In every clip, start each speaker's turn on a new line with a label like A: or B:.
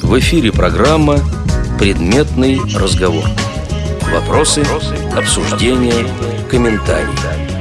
A: В эфире программа «Предметный разговор». Вопросы, обсуждения, комментарии.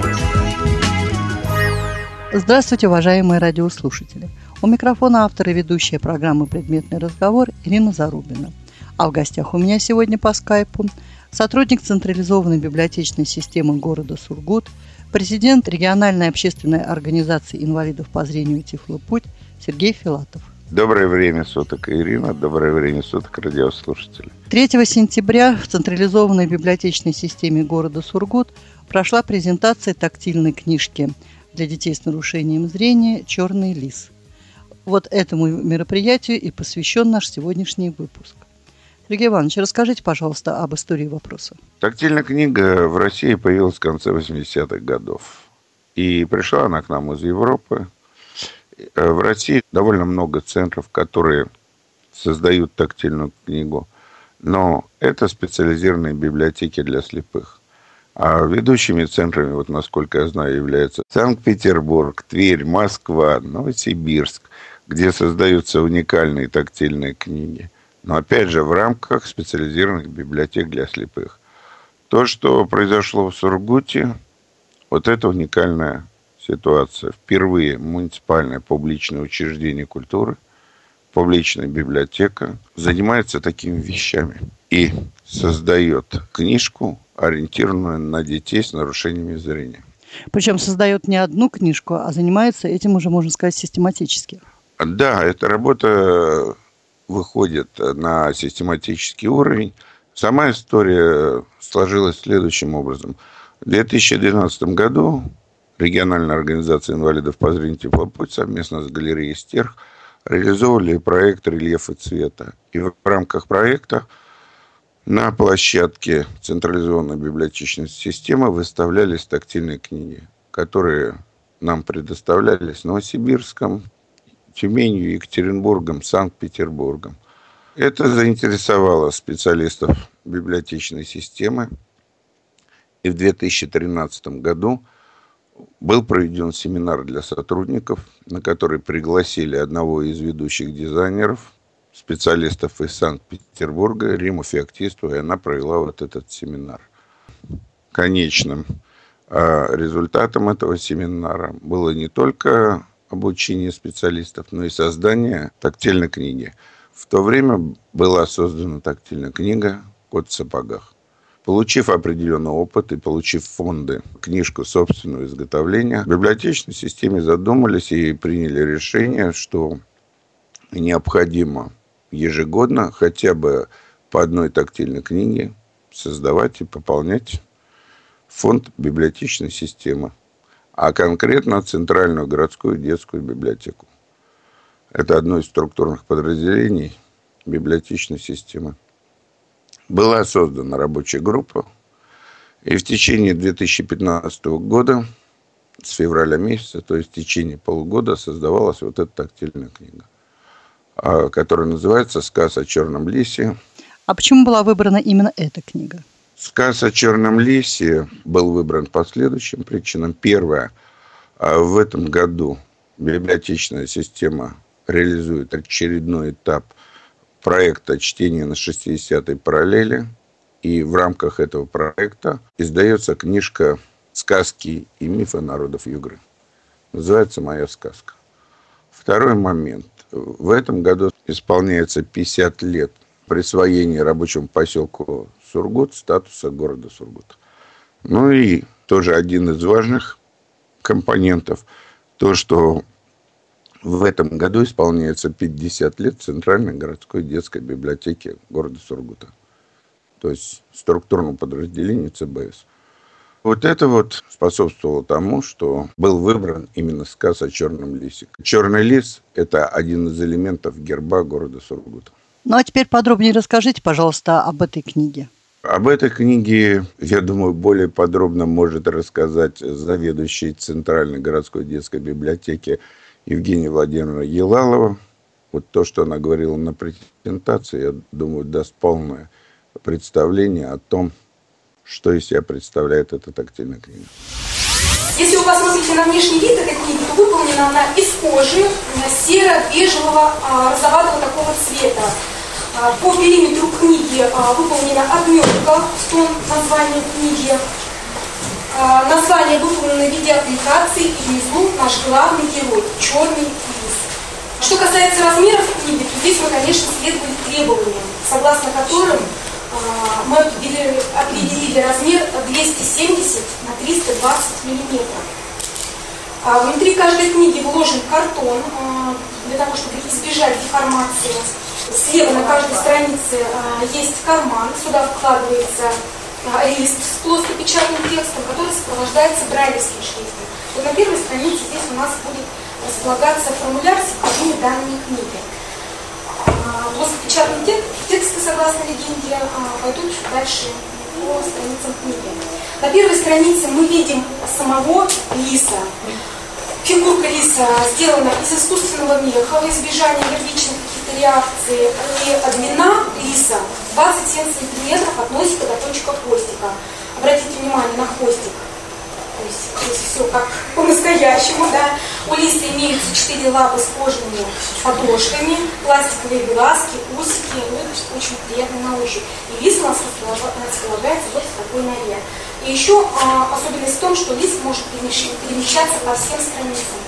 B: Здравствуйте, уважаемые радиослушатели. У микрофона автор и ведущая программы «Предметный разговор» Ирина Зарубина. А в гостях у меня сегодня по скайпу сотрудник централизованной библиотечной системы города Сургут, президент региональной общественной организации инвалидов по зрению «Тифлопуть» Сергей Филатов.
C: Доброе время суток, Ирина. Доброе время суток, радиослушатели.
B: 3 сентября в централизованной библиотечной системе города Сургут прошла презентация тактильной книжки для детей с нарушением зрения «Черный лис». Вот этому мероприятию и посвящен наш сегодняшний выпуск. Сергей Иванович, расскажите, пожалуйста, об истории вопроса.
C: Тактильная книга в России появилась в конце 80-х годов. И пришла она к нам из Европы. В России довольно много центров, которые создают тактильную книгу. Но это специализированные библиотеки для слепых. А ведущими центрами, вот насколько я знаю, являются Санкт-Петербург, Тверь, Москва, Новосибирск, где создаются уникальные тактильные книги. Но опять же в рамках специализированных библиотек для слепых. То, что произошло в Сургуте, вот это уникальная ситуация. Впервые муниципальное публичное учреждение культуры, публичная библиотека занимается такими вещами и создает книжку, ориентированную на детей с нарушениями зрения.
B: Причем создает не одну книжку, а занимается этим уже, можно сказать, систематически.
C: Да, эта работа выходит на систематический уровень. Сама история сложилась следующим образом. В 2012 году региональная организация инвалидов по зрению «Тифлопуть» совместно с галереей «Стерх» реализовывали проект «Рельефы цвета». И в рамках проекта на площадке централизованной библиотечной системы выставлялись тактильные книги, которые нам предоставлялись Новосибирском, Тюменью, Екатеринбургом, Санкт-Петербургом. Это заинтересовало специалистов библиотечной системы. И в 2013 году был проведен семинар для сотрудников, на который пригласили одного из ведущих дизайнеров, специалистов из Санкт-Петербурга, Риму Феоктистову, и она провела вот этот семинар. Конечным результатом этого семинара было не только обучение специалистов, но и создание тактильной книги. В то время была создана тактильная книга «Кот в сапогах». Получив определенный опыт и получив фонды, книжку собственного изготовления, в библиотечной системе задумались и приняли решение, что необходимо ежегодно хотя бы по одной тактильной книге создавать и пополнять фонд библиотечной системы, а конкретно Центральную городскую детскую библиотеку. Это одно из структурных подразделений библиотечной системы. Была создана рабочая группа, и в течение 2015 года, с февраля месяца, то есть в течение полугода, создавалась вот эта тактильная книга, которая называется «Сказ о черном лисе».
B: А почему была выбрана именно эта книга?
C: «Сказ о черном лисе» был выбран по следующим причинам. Первое. В этом году библиотечная система реализует очередной этап проекта «Чтение на 60-й параллели». И в рамках этого проекта издается книжка «Сказки и мифы народов Югры». Называется «Моя сказка». Второй момент. В этом году исполняется 50 лет присвоения рабочему поселку Сургут статуса города Сургут. Ну и тоже один из важных компонентов, то, что в этом году исполняется 50 лет Центральной городской детской библиотеки города Сургута. То есть структурному подразделению ЦБС. Вот это вот способствовало тому, что был выбран именно сказ о черном лисе. Черный лис – это один из элементов герба города Сургута.
B: Ну а теперь подробнее расскажите, пожалуйста, об этой книге.
C: Об этой книге, я думаю, более подробно может рассказать заведующий Центральной городской детской библиотеки Евгения Владимировна Елалова. Вот то, что она говорила на презентации, я думаю, даст полное представление о том, что из себя представляет эта тактильная книга.
D: Если вы посмотрите на внешний вид этой книги, то выполнена она из кожи серо-бежевого розоватого такого цвета. По периметру книги выполнена отметка в тон названия книги. Название выполнено в виде аппликации, и внизу наш главный герой – черный лис. Что касается размеров книги, то здесь мы, конечно, следовали требованиям, согласно которым мы определили размер 270 на 320 миллиметров. Внутри каждой книги вложен картон для того, чтобы избежать деформации. Слева на каждой странице есть карман, сюда вкладывается лист с плоскопечатным текстом, который сопровождается брайлевским шрифтом. Вот на первой странице здесь у нас будет располагаться формуляр с входными данными книги. Плоскопечатные тексты, согласно легенде, пойдут дальше по страницам книги. На первой странице мы видим самого лиса. Фигурка лиса сделана из искусственного меха во избежание аллергичных каких-то реакций. И длина лиса 27 сантиметров от носика до кончика хвостика. Обратите внимание на хвостик. То есть здесь все как по-настоящему, да. У лиса имеются 4 лапы с кожаными подошвами, пластиковые глазки, усики. Ну, это очень приятно на ощупь. И лис у нас располагается вот в такой норе. И еще особенность в том, что лис может перемещаться по всем страницам.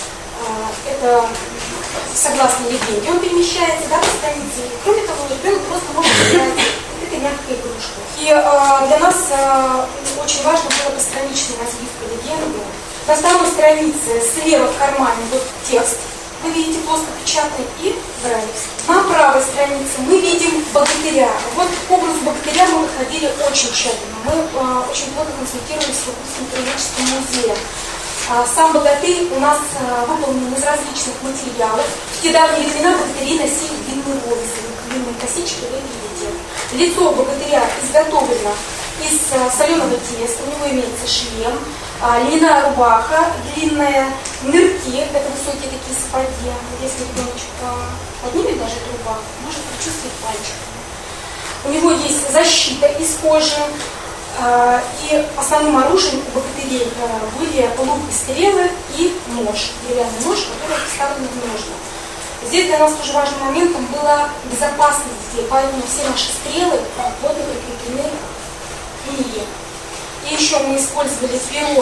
D: Это согласно легенде он перемещается, да, по странице. И, кроме того, ребенок просто может играть этой мягкой игрушкой. И для нас очень важно было постраничная разбивка легенды. На второй странице слева в кармане вот текст, вы видите плоскопечатный, и брайлевский. На правой странице мы видим богатыря. Вот к образу богатыря мы подходили очень тщательно. Мы очень плотно консультировались с Иркутским краеведческим музеем. Сам богатырь у нас выполнен из различных материалов. В те давние времена богатыри носили длинные волосы, длинные косички, вы видите. Лицо богатыря изготовлено из соленого теста, у него имеется шлем, льняная рубаха, длинные нырки, это высокие такие сапоги. Если ребеночек поднимет даже эту рубаху, может почувствовать пальчиками. У него есть защита из кожи. И основным оружием у богатырей были лук и стрелы и нож, деревянный нож, который вставлен в ножны. Здесь для нас тоже важным моментом была безопасность детей, поэтому все наши стрелы плотно прикреплены к книге. И еще мы использовали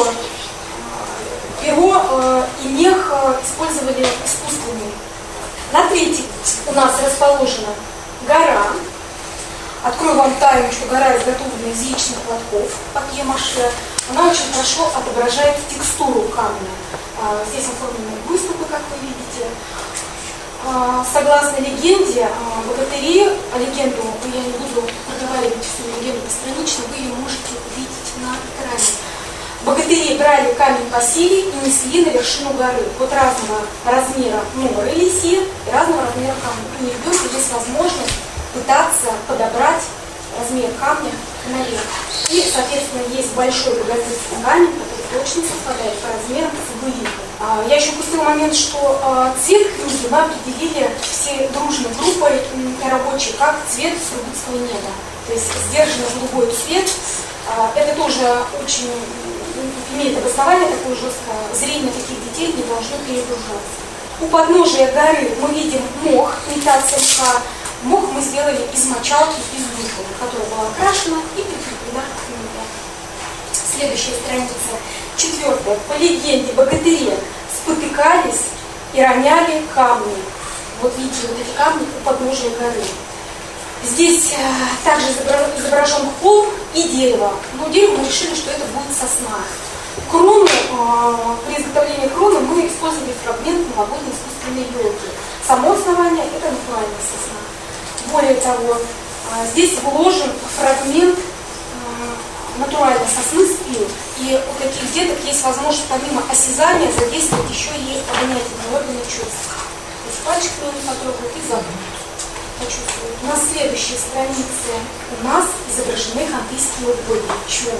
D: перо и мех использовали искусственный. На третьей у нас расположена гора. Открою вам тайну, что гора изготовлена из яичных лотков, папье-маше. Она очень хорошо отображает текстуру камня. Здесь оформлены выступы, как вы видите. Согласно легенде, богатыри, легенду, я не буду проговаривать всю легенду постранично, вы ее можете увидеть на экране. Богатыри брали камень по силе и несли на вершину горы. Вот разного размера норы лиси и разного размера камня. У ребенка есть возможность пытаться подобрать размер камня наверх. И, соответственно, есть большой богатырский камень, который точно совпадает по размерам с вырезкой. Я еще упустила момент, что цвет книги мы определили все дружной группой рабочей как цвет сургутского неба. То есть сдержанный голубой цвет. Это тоже очень имеет обоснование такое жесткое. Зрение таких детей не должно перегружаться. У подножия горы мы видим мох, имитация мха. Мох мы сделали из мочалки, из духова, которая была окрашена и прикреплена к книге. Следующая страница, 4. По легенде богатыри спотыкались и роняли камни. Вот видите, вот эти камни у подножия горы. Здесь также изображен холм и дерево. Но дерево мы решили, что это будет сосна. Крону, при изготовлении кроны мы использовали фрагмент новогодней искусственной елки. Само основание – это натуральная сосна. Более того, здесь вложен фрагмент натуральной сосны спил. И у таких деток есть возможность помимо осязания задействовать еще и обонятельные органы чувств. То есть пальчиками они потрогают и запах почувствуют. На следующей странице у нас изображены хантыйские боги. Чум.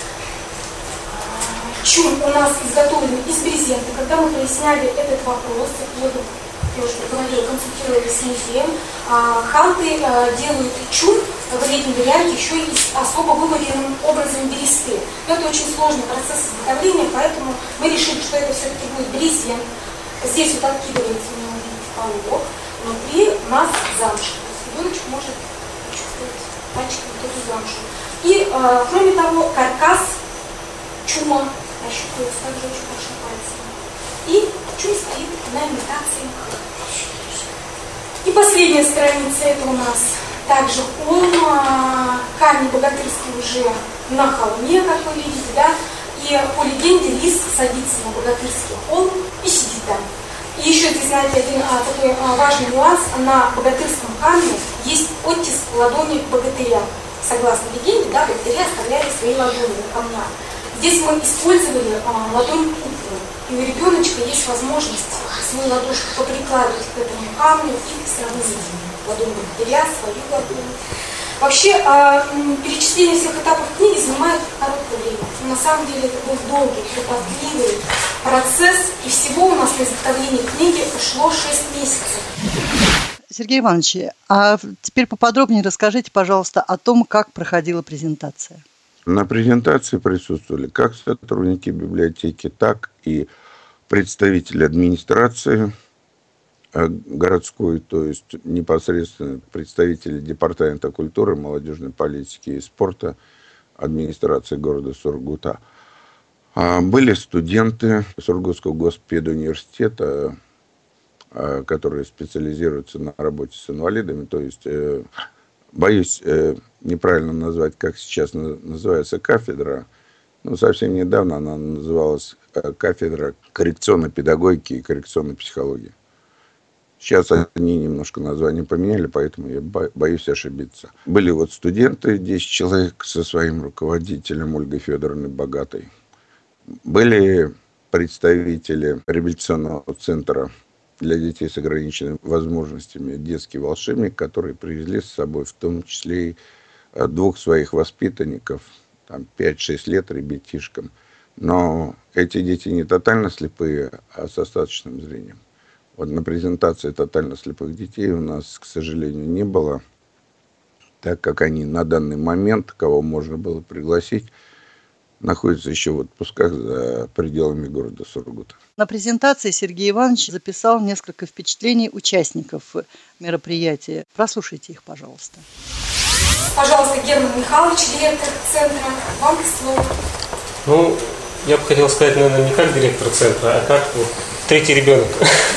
D: Чум у нас изготовлен из брезента. Когда мы проясняли этот вопрос, я уже говорила, консультировались с музеем, ханты делают чум в летнем варианте еще и с особо вываренным образом бересты. Но это очень сложный процесс изготовления, поэтому мы решили, что это все-таки будет брезент. Здесь вот откидывается, полог, внутри у нас замша. Ребеночек может чувствовать пальчиком эту замшу. И, кроме того, каркас чума ощупывается также очень хорошо пальцами. И чум стоит на имитации. И последняя страница, это у нас также холм, камень богатырский уже на холме, как вы видите, да, и по легенде лис садится на богатырский холм и сидит там. И еще здесь, знаете, один такой важный нюанс, на богатырском камне есть оттиск ладони богатыря. Согласно легенде, да, богатыри оставляли свои ладони на камнях. Здесь мы использовали ладонь куклы, и у ребеночка есть возможность свою ладошку поприкладывать к этому камню и сравнить ладонь богатыря, свою ладонь. Вообще, перечисление всех этапов книги занимает короткое время. Но на самом деле это был долгий, кропотливый процесс, и всего у нас на изготовление книги ушло 6 месяцев.
B: Сергей Иванович, а теперь поподробнее расскажите, пожалуйста, о том, как проходила презентация.
C: На презентации присутствовали как сотрудники библиотеки, так и представители администрации городской, то есть непосредственно представители Департамента культуры, молодежной политики и спорта администрации города Сургута. Были студенты Сургутского госпедуниверситета, которые специализируются на работе с инвалидами, то есть, боюсь неправильно назвать, как сейчас называется кафедра, но совсем недавно она называлась кафедра коррекционной педагогики и коррекционной психологии. Сейчас они немножко название поменяли, поэтому я боюсь ошибиться. Были вот студенты, 10 человек со своим руководителем Ольгой Федоровной Богатой. Были представители реабилитационного центра для детей с ограниченными возможностями «Детский волшебник», которые привезли с собой в том числе и 2 своих воспитанников, там 5-6 лет ребятишкам. Но эти дети не тотально слепые, а с остаточным зрением. Вот на презентации тотально слепых детей у нас, к сожалению, не было, так как они на данный момент, кого можно было пригласить, находятся еще в отпусках за пределами города Сургута.
B: На презентации Сергей Иванович записал несколько впечатлений участников мероприятия. Прослушайте их, пожалуйста.
D: Пожалуйста, Герман Михайлович, директор центра, вам слово.
E: Ну, я бы хотел сказать, наверное, не как директор центра, а как вот третий ребенок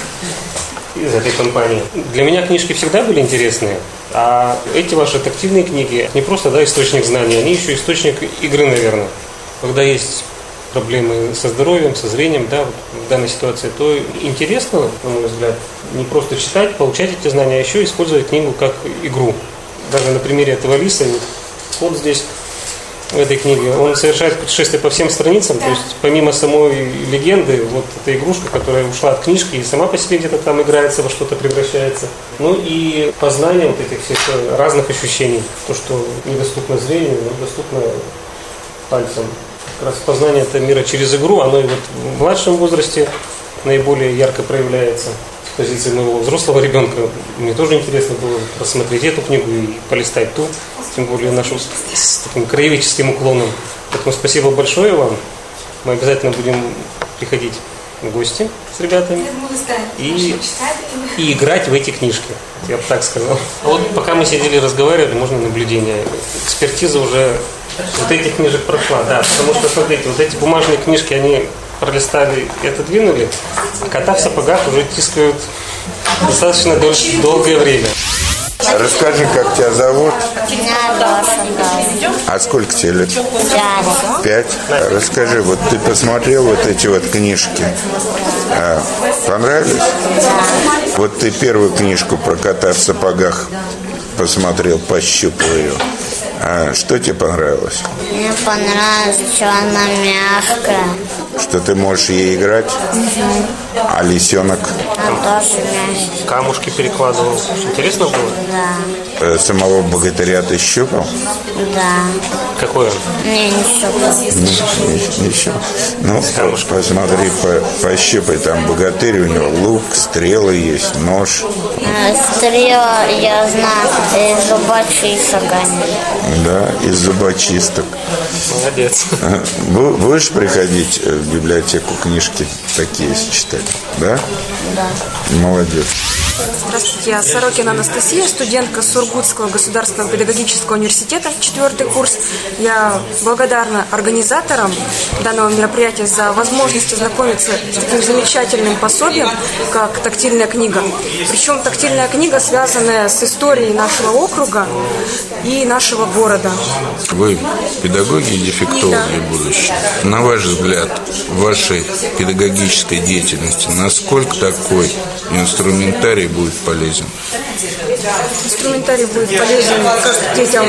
E: из этой компании. Для меня книжки всегда были интересные, а эти ваши аттрактивные книги не просто, да, источник знаний, они еще источник игры, наверное. Когда есть проблемы со здоровьем, со зрением, да, в данной ситуации, то интересно, на мой взгляд, не просто читать, получать эти знания, а еще использовать книгу как игру. Даже на примере этого лиса, вот здесь, в этой книге, он совершает путешествие по всем страницам, то есть помимо самой легенды, вот эта игрушка, которая ушла от книжки и сама по себе где-то там играется, во что-то превращается. Ну и познание вот этих всех разных ощущений, то, что недоступно зрению, но доступно пальцам. Как раз познание этого мира через игру, оно и вот в младшем возрасте наиболее ярко проявляется. С позиции моего взрослого ребенка мне тоже интересно было просмотреть эту книгу и полистать ту, тем более нашу с таким краеведческим уклоном. Поэтому спасибо большое вам. Мы обязательно будем приходить в гости с ребятами и играть в эти книжки, я бы так сказал. А вот пока мы сидели и разговаривали, можно наблюдение. Экспертиза уже вот этих книжек прошла, да, потому что, смотрите, вот эти бумажные книжки, они пролистали и отодвинули, а кота в сапогах уже тискают достаточно долгое время.
C: Расскажи, как тебя зовут?
F: Меня Даша.
C: А сколько тебе лет?
F: 5.
C: 5? Расскажи, вот ты посмотрел вот эти вот книжки. Понравились?
F: Да.
C: Вот ты первую книжку про кота в сапогах посмотрел, пощупал ее. Что тебе понравилось?
F: Мне понравилось, что она мягкая.
C: Что ты можешь ей играть? А лисенок?
F: Она тоже мягкая.
E: Камушки перекладывал. Интересно было?
F: Да.
C: Самого богатыря ты щупал?
F: Да.
E: Какой он?
F: Не щупал.
C: Не щупал. Ну, посмотри, пощупай, там богатырь, у него лук, стрелы есть, нож.
F: Стрела, я знаю, из зубочисток они.
C: Да, из зубочисток.
E: Молодец.
C: Будешь приходить в библиотеку книжки такие читать? читать, да?
F: Да.
C: Молодец.
D: Здравствуйте, я Сорокина Анастасия, студентка Сургутского государственного педагогического университета, 4-й курс. Я благодарна организаторам данного мероприятия за возможность ознакомиться с таким замечательным пособием, как «Тактильная книга». Причем тактильная книга, связанная с историей нашего округа и нашего города.
C: Вы педагоги и дефектологи будущие. На ваш взгляд, в вашей педагогической деятельности, насколько такой инструментарий будет полезен?
D: Инструментарий будет полезен как детям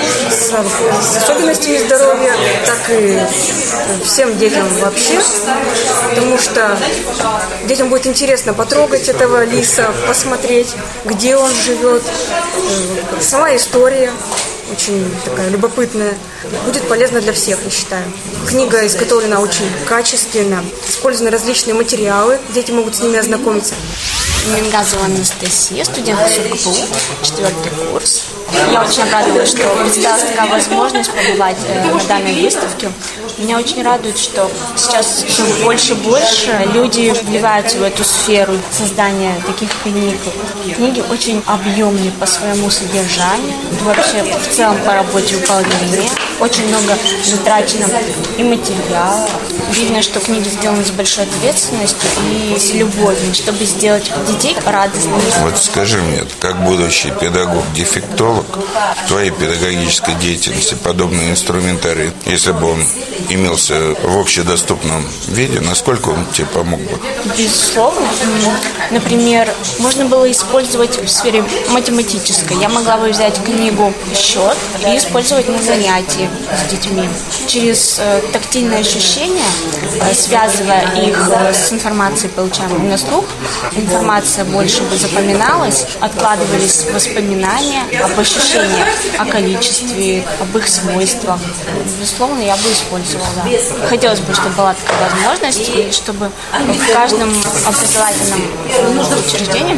D: с особенностями здоровья, так и всем детям вообще, потому что детям будет интересно потрогать этого лиса, посмотреть, где он живет, сама история. Очень такая любопытная. Будет полезно для всех, я считаю. Книга изготовлена очень качественно. Использованы различные материалы. Дети могут с ними ознакомиться.
F: Мингазова Анастасия, студентка СурГПУ, 4-й курс. Я очень обрадовалась, что представилась такая возможность побывать на данной выставке. Меня очень радует, что сейчас все больше и больше люди вливаются в эту сферу создания таких книг. Книги очень объемные по своему содержанию, вообще в целом по работе выполнения. Очень много затрачено и материала. Видно, что книги сделаны с большой ответственностью и с любовью, чтобы сделать детей радостными.
C: Вот скажи мне, как будущий педагог-дефектолог, в твоей педагогической деятельности подобный инструментарий, если бы он имелся в общедоступном виде, насколько он тебе помог бы?
F: Безусловно. Например, можно было использовать в сфере математической. Я могла бы взять книгу «Счет» и использовать на занятии с детьми. Через тактильные ощущения, связывая их с информацией, получаемой на слух, информация больше бы запоминалась, откладывались воспоминания об ощущениях, о количестве, об их свойствах. Безусловно, я бы использовала, да. Хотелось бы, чтобы была такая возможность, и чтобы в каждом образовательном учреждении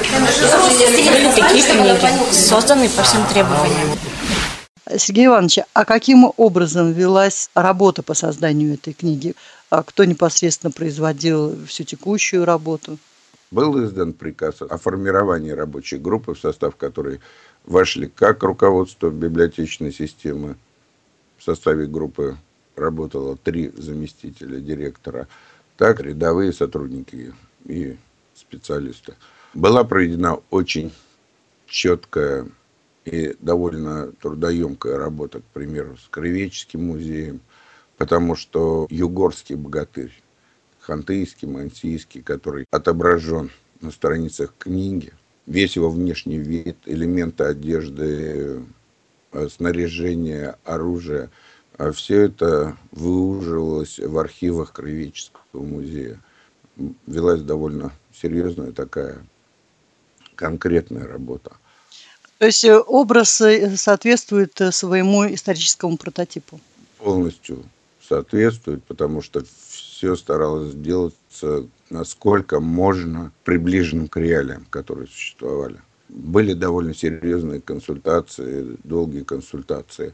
F: были такие книги, созданные по всем требованиям.
B: Сергей Иванович, а каким образом велась работа по созданию этой книги? Кто непосредственно производил всю текущую работу?
C: Был издан приказ о формировании рабочей группы, в состав которой вошли как руководство библиотечной системы, в составе группы работало 3 заместителя директора, так рядовые сотрудники и специалисты. Была проведена очень четкая и довольно трудоемкая работа, к примеру, с Краеведческим музеем, потому что югорский богатырь, хантыйский, мансийский, который отображен на страницах книги, весь его внешний вид, элементы одежды, снаряжение, оружие, все это выуживалось в архивах Краеведческого музея. Велась довольно серьезная такая конкретная работа.
B: То есть образ соответствует своему историческому прототипу?
C: Полностью соответствует, потому что все старалось сделаться насколько можно приближенным к реалиям, которые существовали. Были довольно серьезные консультации, долгие консультации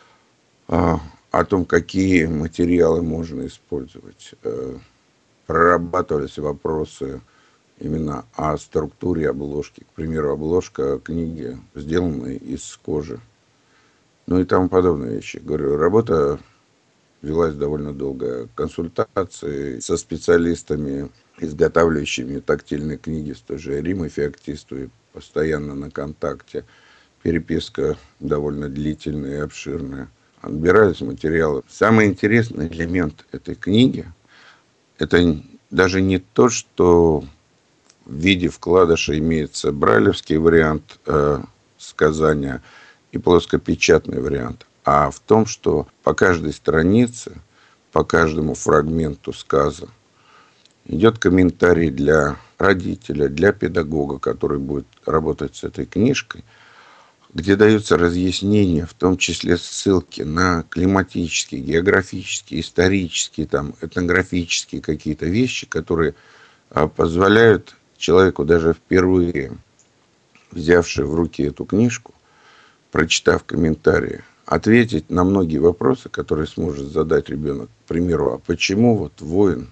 C: о том, какие материалы можно использовать. Прорабатывались вопросы именно о структуре обложки. К примеру, обложка книги сделана из кожи. Ну и тому подобные вещи. Говорю, работа велась довольно долго. Консультации со специалистами, изготавливающими тактильные книги с той же Римой Феоктистовой, постоянно на контакте. Переписка довольно длительная и обширная. Отбирались материалы. Самый интересный элемент этой книги – это даже не то, что в виде вкладыша имеется брайлевский вариант сказания и плоскопечатный вариант, а в том, что по каждой странице, по каждому фрагменту сказа идет комментарий для родителя, для педагога, который будет работать с этой книжкой, где даются разъяснения, в том числе ссылки на климатические, географические, исторические, этнографические какие-то вещи, которые позволяют человеку, даже впервые взявший в руки эту книжку, прочитав комментарии, ответить на многие вопросы, которые сможет задать ребенок. К примеру, а почему воин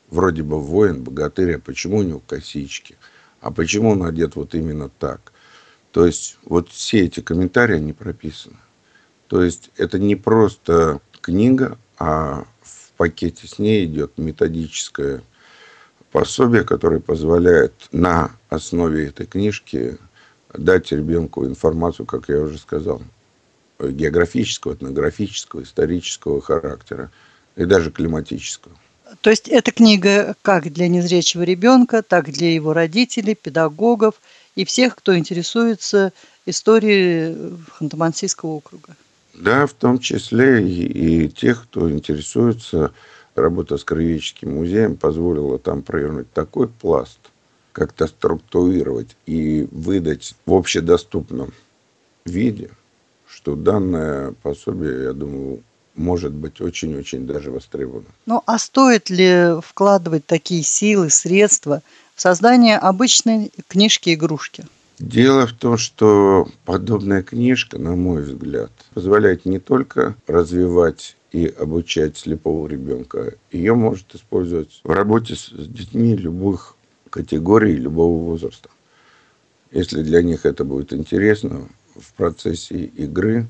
C: вроде бы воин, богатырь, а почему у него косички? А почему он одет вот именно так? То есть вот все эти комментарии, они прописаны. То есть это не просто книга, а в пакете с ней идет методическое пособие, которое позволяет на основе этой книжки дать ребенку информацию, как я уже сказал, географического, этнографического, исторического характера и даже климатического.
B: То есть эта книга как для незрячего ребенка, так и для его родителей, педагогов и всех, кто интересуется историей Ханты-Мансийского округа.
C: Да, в том числе и тех, кто интересуется. Работа с Краеведческим музеем позволила там провернуть такой пласт, как-то структурировать и выдать в общедоступном виде, что данное пособие, я думаю, может быть очень-очень даже востребовано.
B: Ну, а стоит ли вкладывать такие силы, средства в создание обычной книжки-игрушки?
C: Дело в том, что подобная книжка, на мой взгляд, позволяет не только развивать и обучать слепого ребенка, ее может использовать в работе с детьми любых категорий, любого возраста. Если для них это будет интересно, в процессе игры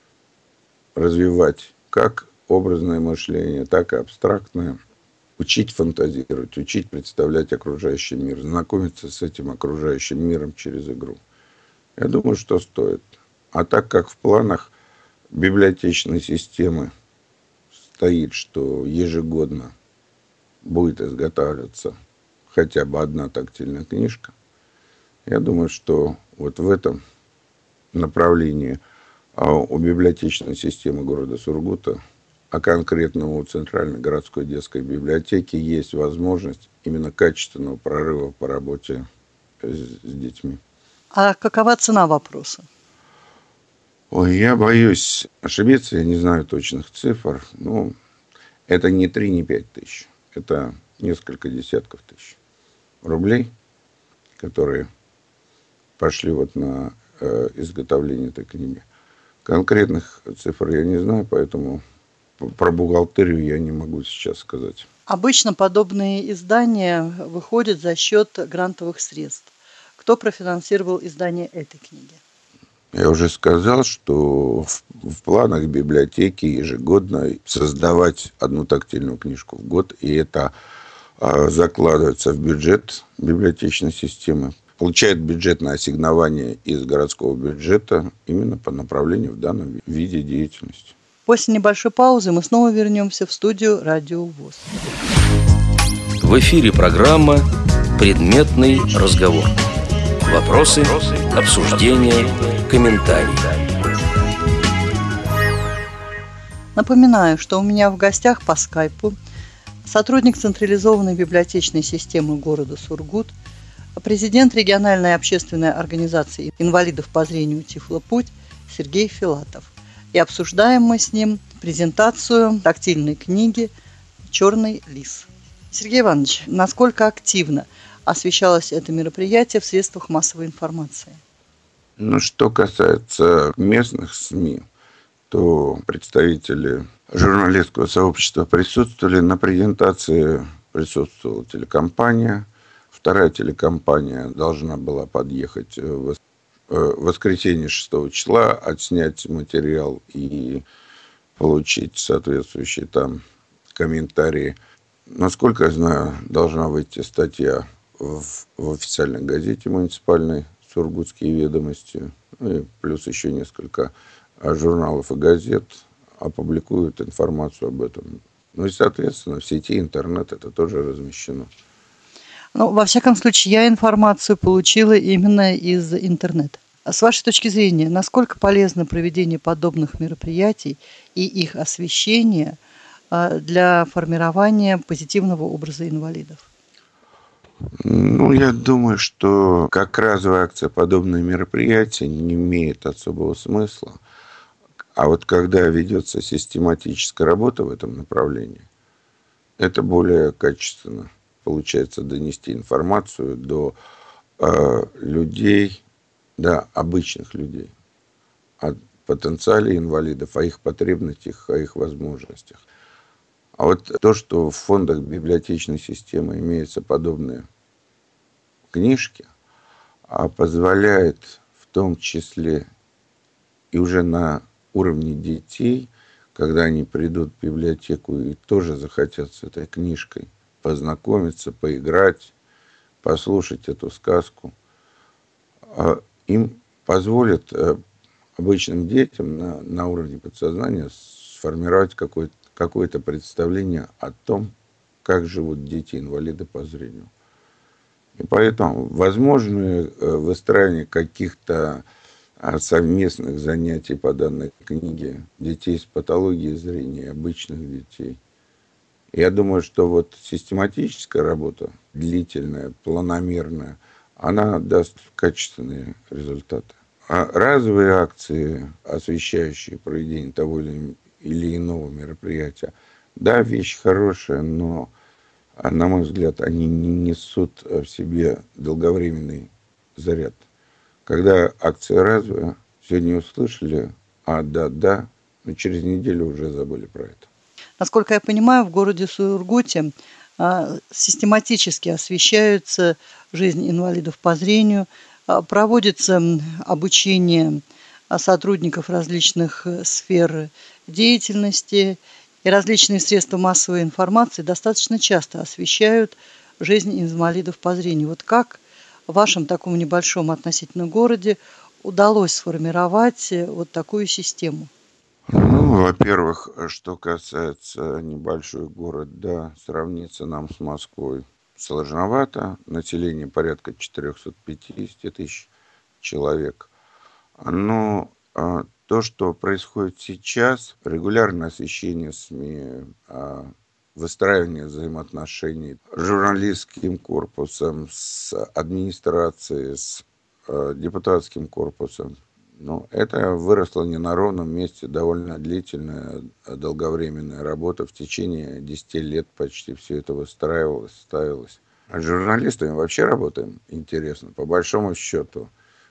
C: развивать как образное мышление, так и абстрактное, учить фантазировать, учить представлять окружающий мир, знакомиться с этим окружающим миром через игру. Я думаю, что стоит. А так как в планах библиотечной системы стоит, что ежегодно будет изготавливаться хотя бы одна тактильная книжка, я думаю, что вот в этом направлении у библиотечной системы города Сургута, а конкретно у Центральной городской детской библиотеки, есть возможность именно качественного прорыва по работе с детьми.
B: А какова цена вопроса?
C: Ой, я боюсь ошибиться, я не знаю точных цифр. Но это не 3, не 5 тысяч. Это несколько десятков тысяч рублей, которые пошли вот на изготовление этой книги. Конкретных цифр я не знаю, поэтому про бухгалтерию я не могу сейчас сказать.
B: Обычно подобные издания выходят за счет грантовых средств. Кто профинансировал издание этой книги?
C: Я уже сказал, что в планах библиотеки ежегодно создавать одну тактильную книжку в год, и это закладывается в бюджет библиотечной системы. Получает бюджетное ассигнование из городского бюджета именно по направлению в данном виде деятельности.
B: После небольшой паузы мы снова вернемся в студию Радио ВОС.
A: В эфире программа «Предметный разговор». Вопросы, обсуждения, комментарии.
B: Напоминаю, что у меня в гостях по скайпу сотрудник централизованной библиотечной системы города Сургут, президент региональной общественной организации инвалидов по зрению «Тифлопуть» Сергей Филатов. И обсуждаем мы с ним презентацию тактильной книги «Черный лис». Сергей Иванович, насколько активно освещалось это мероприятие в средствах массовой информации?
C: Что касается местных СМИ, то представители журналистского сообщества присутствовали. На презентации присутствовала телекомпания. Вторая телекомпания должна была подъехать в воскресенье 6 числа, отснять материал и получить соответствующие там комментарии. Насколько я знаю, должна выйти статья в официальной газете муниципальной «Сургутские ведомости», и плюс еще несколько журналов и газет опубликуют информацию об этом. И, соответственно, в сети интернет это тоже размещено.
B: Во всяком случае, я информацию получила именно из интернета. С вашей точки зрения, насколько полезно проведение подобных мероприятий и их освещение для формирования позитивного образа инвалидов?
C: Я думаю, что как разовая акция подобные мероприятия не имеет особого смысла. А вот когда ведется систематическая работа в этом направлении, это более качественно получается донести информацию до людей, до обычных людей, о потенциале инвалидов, о их потребностях, о их возможностях. А вот то, что в фондах библиотечной системы имеются подобные книжки, позволяет в том числе и уже на уровне детей, когда они придут в библиотеку и тоже захотят с этой книжкой познакомиться, поиграть, послушать эту сказку, им позволит обычным детям на уровне подсознания сформировать какое-то представление о том, как живут дети-инвалиды по зрению. И поэтому возможно выстраивание каких-то совместных занятий по данной книге детей с патологией зрения, обычных детей. Я думаю, что вот систематическая работа, длительная, планомерная, она даст качественные результаты. А разовые акции, освещающие проведение того или иного мероприятия, да, вещь хорошая, но, на мой взгляд, они не несут в себе долговременный заряд. Когда акция разовая, сегодня услышали, да, но через неделю уже забыли про это.
B: Насколько я понимаю, в городе Сургуте систематически освещается жизнь инвалидов по зрению, проводится обучение сотрудников различных сфер деятельности, и различные средства массовой информации достаточно часто освещают жизнь инвалидов по зрению. Вот как в вашем таком небольшом относительно городе удалось сформировать вот такую систему?
C: Ну, во-первых, что касается небольшой город, да, сравниться нам с Москвой сложновато. Население порядка 450 тысяч человек. Но то, что происходит сейчас, регулярное освещение СМИ, выстраивание взаимоотношений с журналистским корпусом, с администрацией, с депутатским корпусом. Ну, это выросло не на ровном месте, довольно длительная, долговременная работа. В течение 10 лет почти все это выстраивалось, ставилось. А с журналистами вообще работаем интересно. По большому счету,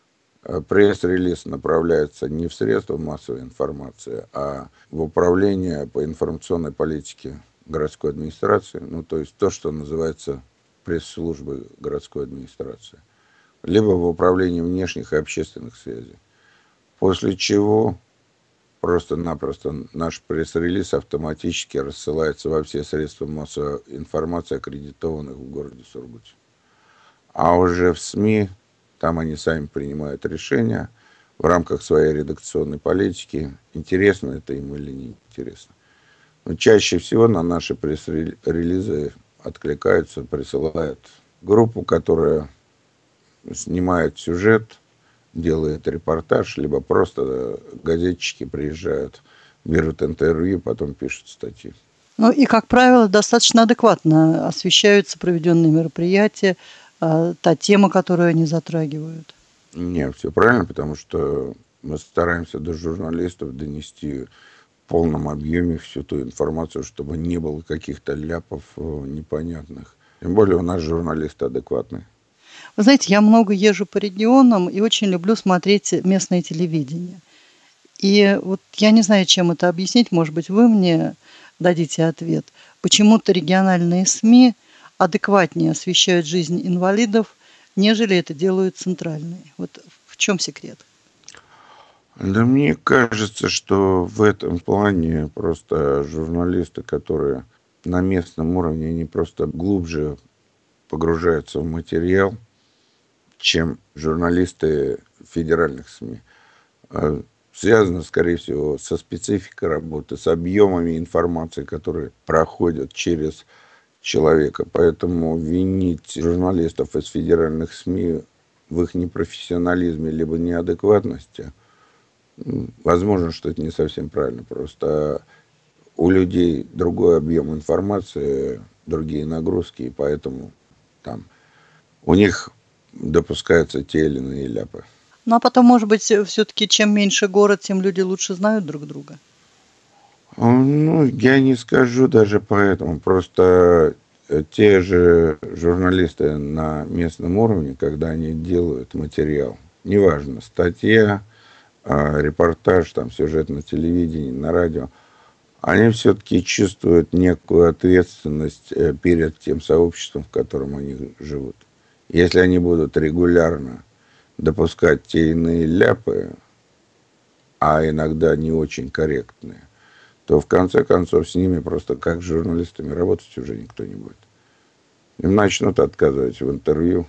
C: пресс-релиз направляется не в средства массовой информации, а в управление по информационной политике городской администрации, ну, то есть то, что называется пресс-службой городской администрации, либо в управлении внешних и общественных связей. После чего просто-напросто наш пресс-релиз автоматически рассылается во все средства массовой информации, аккредитованных в городе Сургуте. А уже в СМИ, там они сами принимают решения в рамках своей редакционной политики, интересно это им или не интересно. Но чаще всего на наши пресс-релизы откликаются, присылают группу, которая снимает сюжет, делает репортаж, либо просто газетчики приезжают, берут интервью, потом пишут статьи.
B: Ну и, как правило, достаточно адекватно освещаются проведенные мероприятия, та тема, которую они затрагивают.
C: Нет, все правильно, потому что мы стараемся до журналистов донести в полном объеме всю ту информацию, чтобы не было каких-то ляпов непонятных. Тем более у нас журналисты адекватные.
B: Вы знаете, я много езжу по регионам и очень люблю смотреть местное телевидение. И вот я не знаю, чем это объяснить, может быть, вы мне дадите ответ. Почему-то региональные СМИ адекватнее освещают жизнь инвалидов, нежели это делают центральные. Вот в чем секрет?
C: Да мне кажется, что в этом плане просто журналисты, которые на местном уровне, они просто глубже погружаются в материал, чем журналисты федеральных СМИ. Связано, скорее всего, со спецификой работы, с объемами информации, которые проходят через человека. Поэтому винить журналистов из федеральных СМИ в их непрофессионализме либо неадекватности, возможно, что это не совсем правильно. Просто у людей другой объем информации, другие нагрузки, и поэтому там у них допускаются те или иные ляпы.
B: Ну, а потом, может быть, все-таки чем меньше город, тем люди лучше знают друг друга?
C: Ну, я не скажу даже поэтому. Просто те же журналисты на местном уровне, когда они делают материал, неважно, статья, репортаж, там, сюжет на телевидении, на радио, они все-таки чувствуют некую ответственность перед тем сообществом, в котором они живут. Если они будут регулярно допускать те иные ляпы, а иногда не очень корректные, то в конце концов с ними просто как с журналистами работать уже никто не будет. Им начнут отказывать в интервью,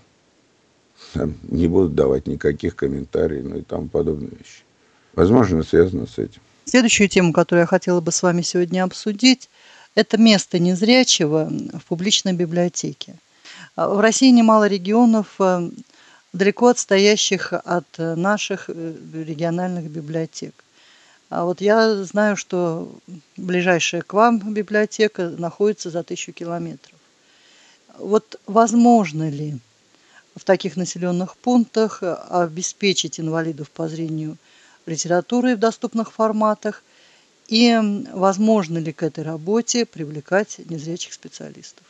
C: не будут давать никаких комментариев, ну и тому подобные вещи. Возможно, связано с этим.
B: Следующую тему, которую я хотела бы с вами сегодня обсудить, это место незрячего в публичной библиотеке. В России немало регионов, далеко отстоящих от наших региональных библиотек. А вот я знаю, что ближайшая к вам библиотека находится за 1000 километров. Вот возможно ли в таких населенных пунктах обеспечить инвалидов по зрению литературой в доступных форматах, и возможно ли к этой работе привлекать незрячих специалистов?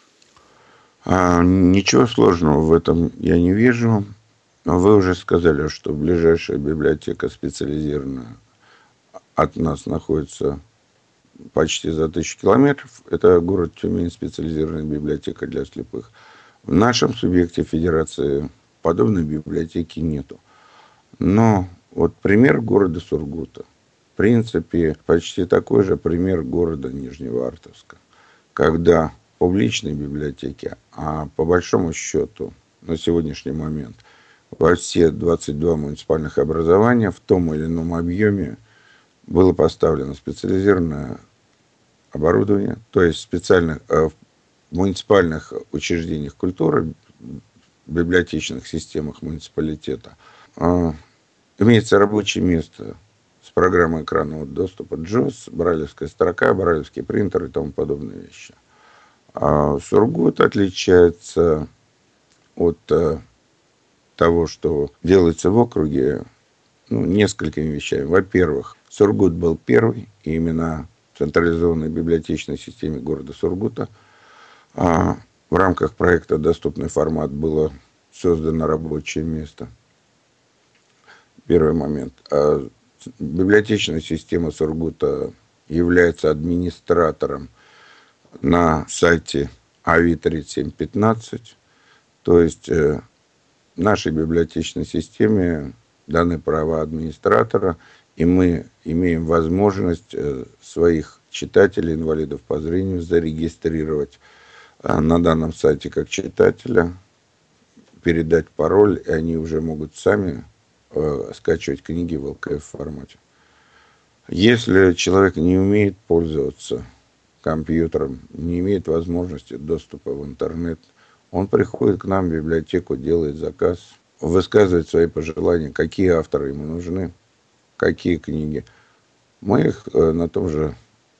C: Ничего сложного в этом я не вижу. Вы уже сказали, что ближайшая библиотека специализированная от нас находится почти за 1000 километров. Это город Тюмень, специализированная библиотека для слепых. В нашем субъекте федерации подобной библиотеки нету. Но вот пример города Сургута. В принципе, почти такой же пример города Нижневартовска. Когда публичные библиотеки, а по большому счету на сегодняшний момент во все 22 муниципальных образования в том или ином объеме было поставлено специализированное оборудование, то есть специальных в муниципальных учреждениях культуры, библиотечных системах муниципалитета имеется рабочее место с программой экранного доступа JAWS, брайлевская строка, брайлевский принтер и тому подобные вещи. Сургут отличается от того, что делается в округе, несколькими вещами. Во-первых, Сургут был первый, и именно в централизованной библиотечной системе города Сургута в рамках проекта «Доступный формат» было создано рабочее место. Первый момент. Библиотечная система Сургута является администратором на сайте АВИ-3715. То есть в нашей библиотечной системе даны права администратора, и мы имеем возможность своих читателей, инвалидов по зрению, зарегистрировать на данном сайте как читателя, передать пароль, и они уже могут сами скачивать книги в ЛКФ формате. Если человек не умеет пользоваться компьютером, не имеет возможности доступа в интернет, он приходит к нам в библиотеку, делает заказ, высказывает свои пожелания, какие авторы ему нужны, какие книги. Мы их на том же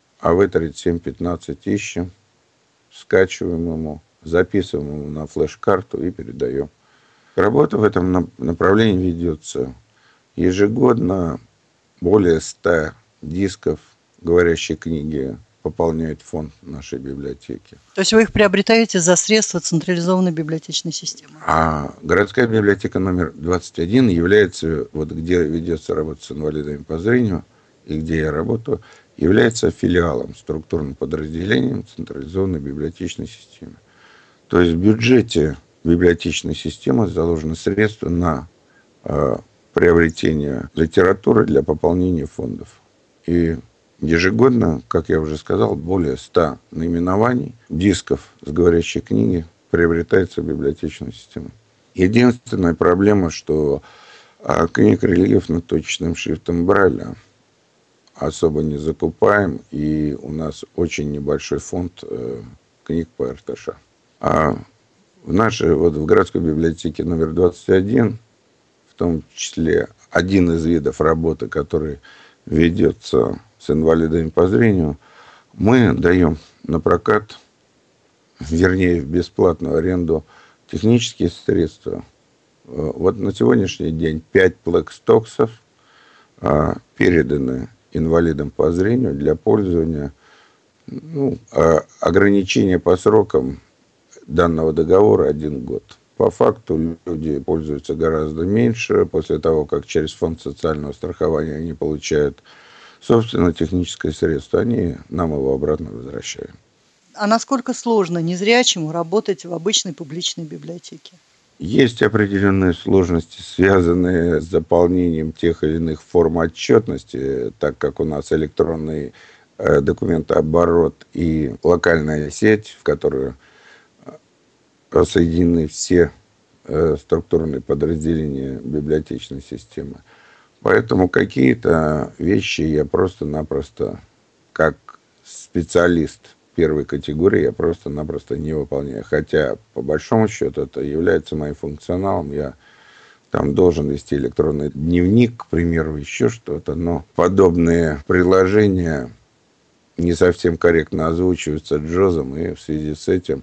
C: АВ-3715 ищем, скачиваем ему, записываем ему на флеш-карту и передаем. Работа в этом направлении ведется ежегодно. Более 100 дисков говорящей книги пополняет фонд нашей библиотеки.
B: То есть вы их приобретаете за средства централизованной библиотечной системы?
C: А городская библиотека номер 21 является, вот где ведется работа с инвалидами по зрению, и где я работаю, является филиалом, структурным подразделением централизованной библиотечной системы. То есть в бюджете библиотечной системы заложены средства на приобретение литературы для пополнения фондов. И ежегодно, как я уже сказал, более 100 наименований, дисков с говорящей книги приобретается в библиотечную систему. Единственная проблема, что книг рельефно-точечным шрифтом Брайля особо не закупаем, и у нас очень небольшой фонд книг по РТШ. А в городской библиотеке номер 21, в том числе один из видов работы, который ведется с инвалидами по зрению, мы даем на прокат, вернее, в бесплатную аренду технические средства. Вот на сегодняшний день 5 флекстоксов переданы инвалидам по зрению для пользования. Ограничение по срокам данного договора 1 год. По факту люди пользуются гораздо меньше. После того, как через фонд социального страхования они получают собственно, техническое средство. Они нам его обратно возвращают.
B: А насколько сложно незрячему работать в обычной публичной библиотеке?
C: Есть определенные сложности, связанные с заполнением тех или иных форм отчетности, так как у нас электронный документооборот и локальная сеть, в которую соединены все структурные подразделения библиотечной системы. Поэтому какие-то вещи я просто-напросто, как специалист первой категории, я просто-напросто не выполняю. Хотя, по большому счету, это является моим функционалом. Я там должен вести электронный дневник, к примеру, еще что-то. Но подобные приложения не совсем корректно озвучиваются Джозом, и в связи с этим,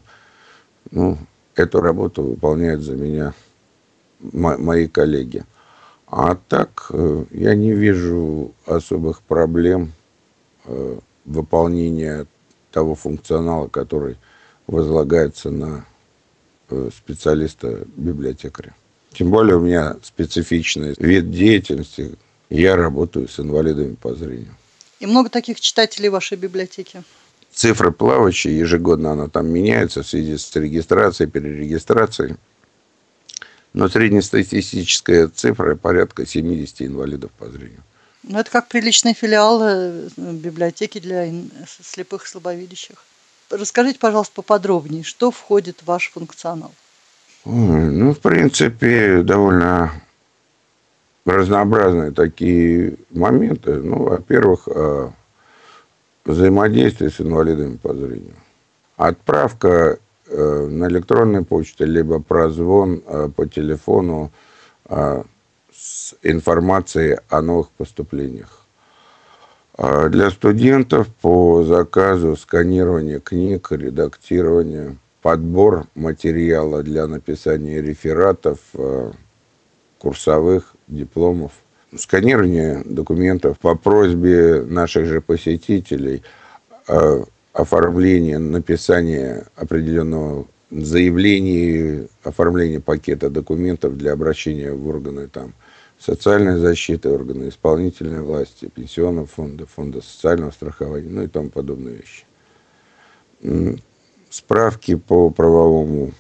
C: эту работу выполняют за меня мои коллеги. А так я не вижу особых проблем выполнения того функционала, который возлагается на специалиста-библиотекаря. Тем более у меня специфичный вид деятельности. Я работаю с инвалидами по зрению.
B: И много таких читателей в вашей библиотеке?
C: Цифры плавающие, ежегодно она там меняется в связи с регистрацией, перерегистрацией. Но среднестатистическая цифра порядка 70 инвалидов по зрению.
B: Это как приличный филиал библиотеки для слепых и слабовидящих. Расскажите, пожалуйста, поподробнее, что входит в ваш функционал?
C: В принципе, довольно разнообразные такие моменты. Во-первых, взаимодействие с инвалидами по зрению. Отправка на электронной почте, либо прозвон по телефону с информацией о новых поступлениях. Для студентов по заказу сканирование книг, редактирование, подбор материала для написания рефератов, курсовых, дипломов, сканирование документов по просьбе наших же посетителей, оформление, написание определенного заявления, оформление пакета документов для обращения в органы социальной защиты, органы исполнительной власти, пенсионного фонда, фонда социального страхования, и тому подобные вещи. Справки правового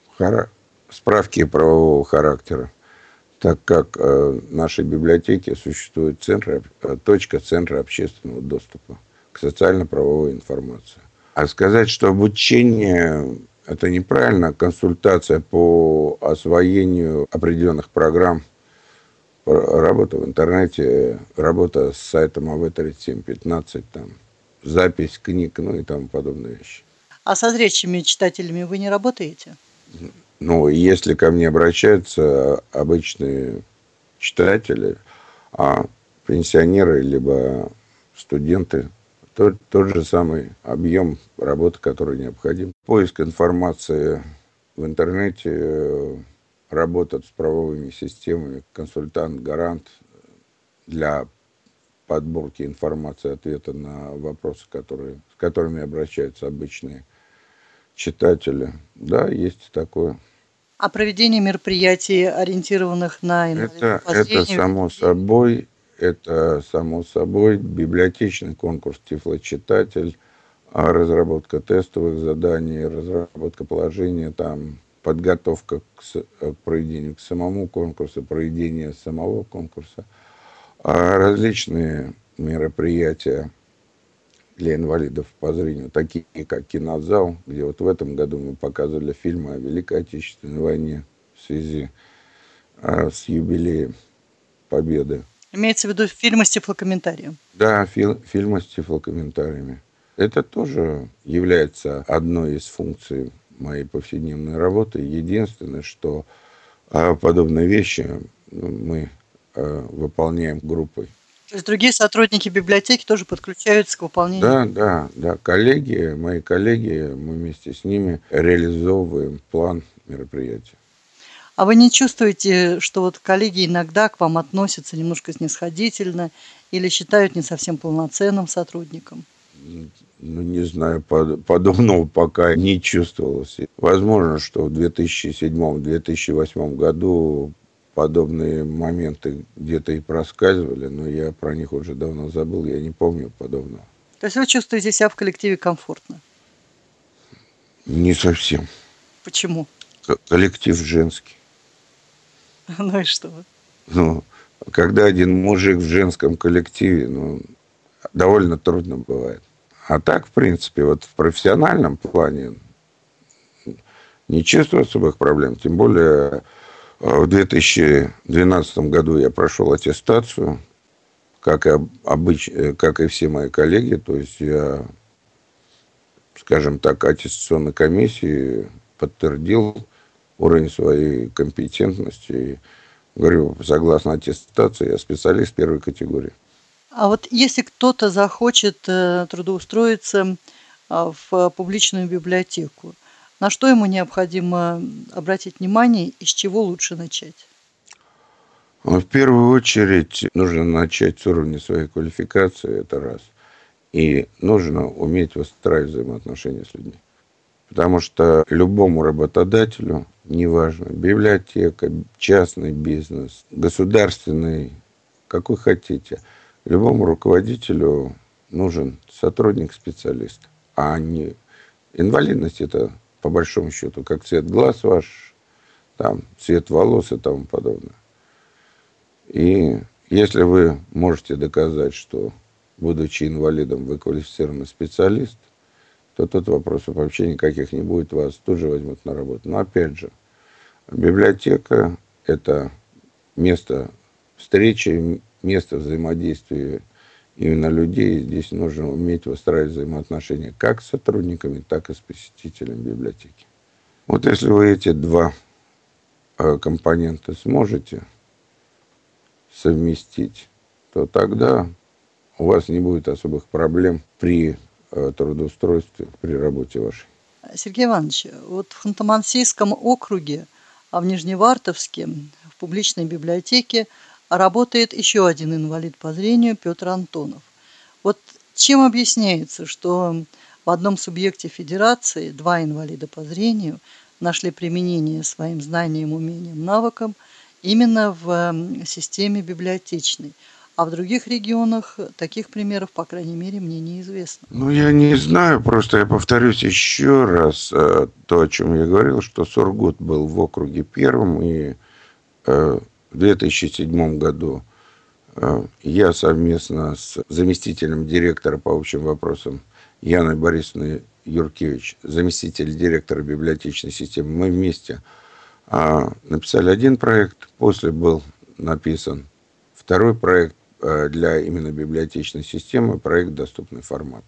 C: характера, так как в нашей библиотеке существует точка центра общественного доступа к социально-правовой информации. А сказать, что обучение – это неправильно, консультация по освоению определенных программ, работа в интернете, работа с сайтом АВ-3715, запись книг, и тому подобные вещи.
B: А со зрячими читателями вы не работаете?
C: Если ко мне обращаются обычные читатели, пенсионеры, либо студенты, тот же самый объем работы, который необходим. Поиск информации в интернете, работа с правовыми системами, консультант, гарант для подборки информации, ответа на вопросы, с которыми обращаются обычные читатели. Да, есть такое.
B: А проведение мероприятий, ориентированных на инвалидов по зрению?
C: Это само собой библиотечный конкурс «Тифлочитатель», разработка тестовых заданий, разработка положения, подготовка к проведению к самому конкурсу, проведение самого конкурса, различные мероприятия для инвалидов по зрению, такие как кинозал, где в этом году мы показывали фильмы о Великой Отечественной войне в связи с юбилеем Победы.
B: Имеется в виду фильмы с тифлокомментарием?
C: Да, фильмы с тифлокомментариями. Это тоже является одной из функций моей повседневной работы. Единственное, что подобные вещи мы выполняем группой.
B: То есть другие сотрудники библиотеки тоже подключаются к выполнению?
C: Да. Мои коллеги, мы вместе с ними реализовываем план мероприятия.
B: А вы не чувствуете, что коллеги иногда к вам относятся немножко снисходительно или считают не совсем полноценным сотрудником?
C: Не знаю, подобного пока не чувствовалось. Возможно, что в 2007-2008 году подобные моменты где-то и проскальзывали, но я про них уже давно забыл, я не помню подобного.
B: То есть вы чувствуете себя в коллективе комфортно?
C: Не совсем.
B: Почему?
C: Коллектив женский.
B: Ну и что?
C: Ну, когда один мужик в женском коллективе, довольно трудно бывает. А так, в принципе, вот в профессиональном плане не чувствую особых проблем. Тем более в 2012 году я прошел аттестацию, как и все мои коллеги. То есть я, скажем так, аттестационной комиссии подтвердил уровень своей компетентности. И, говорю, согласно аттестации, я специалист первой категории.
B: А вот если кто-то захочет трудоустроиться в публичную библиотеку, на что ему необходимо обратить внимание и с чего лучше начать?
C: В первую очередь нужно начать с уровня своей квалификации, это раз. И нужно уметь выстраивать взаимоотношения с людьми. Потому что любому работодателю, неважно, библиотека, частный бизнес, государственный, какой хотите, любому руководителю нужен сотрудник-специалист. А не инвалидность, это по большому счету, как цвет глаз ваш, там, цвет волос и тому подобное. И если вы можете доказать, что, будучи инвалидом, вы квалифицированный специалист, то тут вопросов вообще никаких не будет, вас тут же возьмут на работу. Но опять же, библиотека – это место встречи, место взаимодействия именно людей. Здесь нужно уметь выстраивать взаимоотношения как с сотрудниками, так и с посетителями библиотеки. Вот если вы эти два компонента сможете совместить, то тогда у вас не будет особых проблем при трудоустройстве, при работе вашей.
B: Сергей Иванович, вот в Ханты-Мансийском округе, а в Нижневартовске, в публичной библиотеке работает еще один инвалид по зрению, Петр Антонов. Вот чем объясняется, что в одном субъекте федерации два инвалида по зрению нашли применение своим знаниям, умениям, навыкам именно в системе библиотечной, а в других регионах таких примеров, по крайней мере, мне неизвестно.
C: Я не знаю, просто я повторюсь еще раз то, о чем я говорил, что Сургут был в округе первым, и в 2007 году я совместно с заместителем директора по общим вопросам Яной Борисовной Юркевич, заместитель директора библиотечной системы, мы вместе написали один проект, после был написан второй проект для именно библиотечной системы, проект «Доступный формат».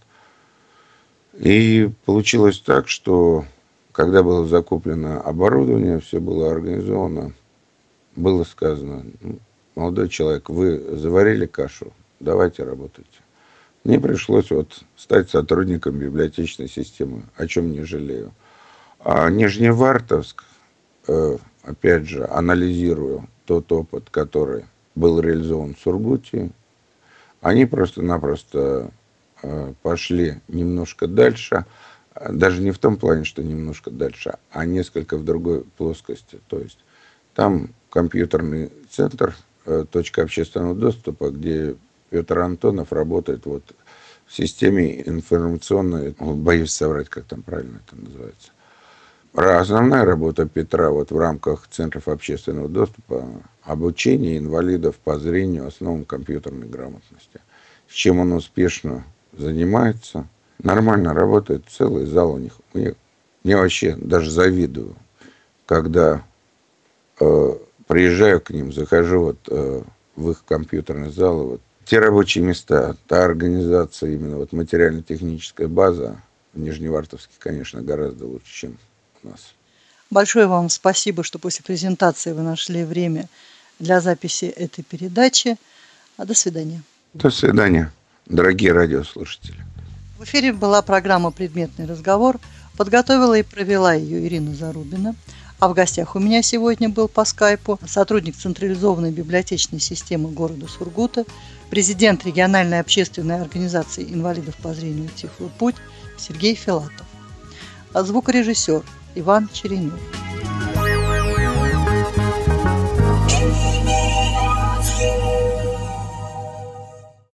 C: И получилось так, что когда было закуплено оборудование, все было организовано, было сказано: молодой человек, вы заварили кашу, давайте работайте. Мне пришлось стать сотрудником библиотечной системы, о чем не жалею. А Нижневартовск, опять же, анализируя тот опыт, который был реализован в Сургуте, они просто-напросто пошли немножко дальше, даже не в том плане, что немножко дальше, а несколько в другой плоскости. То есть там компьютерный центр, точка общественного доступа, где Петр Антонов работает в системе информационной, боюсь соврать, как там правильно это называется. Основная работа Петра в рамках центров общественного доступа – обучение инвалидов по зрению основам компьютерной грамотности. С чем он успешно занимается. Нормально работает, целый зал у них. Я вообще даже завидую, когда приезжаю к ним, захожу в их компьютерный зал. Те рабочие места, та организация, именно материально-техническая база в Нижневартовске, конечно, гораздо лучше, чем у нас.
B: Большое вам спасибо, что после презентации вы нашли время для записи этой передачи. До свидания.
C: До свидания, дорогие радиослушатели.
B: В эфире была программа «Предметный разговор». Подготовила и провела ее Ирина Зарубина. А в гостях у меня сегодня был по скайпу сотрудник централизованной библиотечной системы города Сургута, президент региональной общественной организации инвалидов по зрению «Тифлопуть» Сергей Филатов. А звукорежиссер Иван Черенев.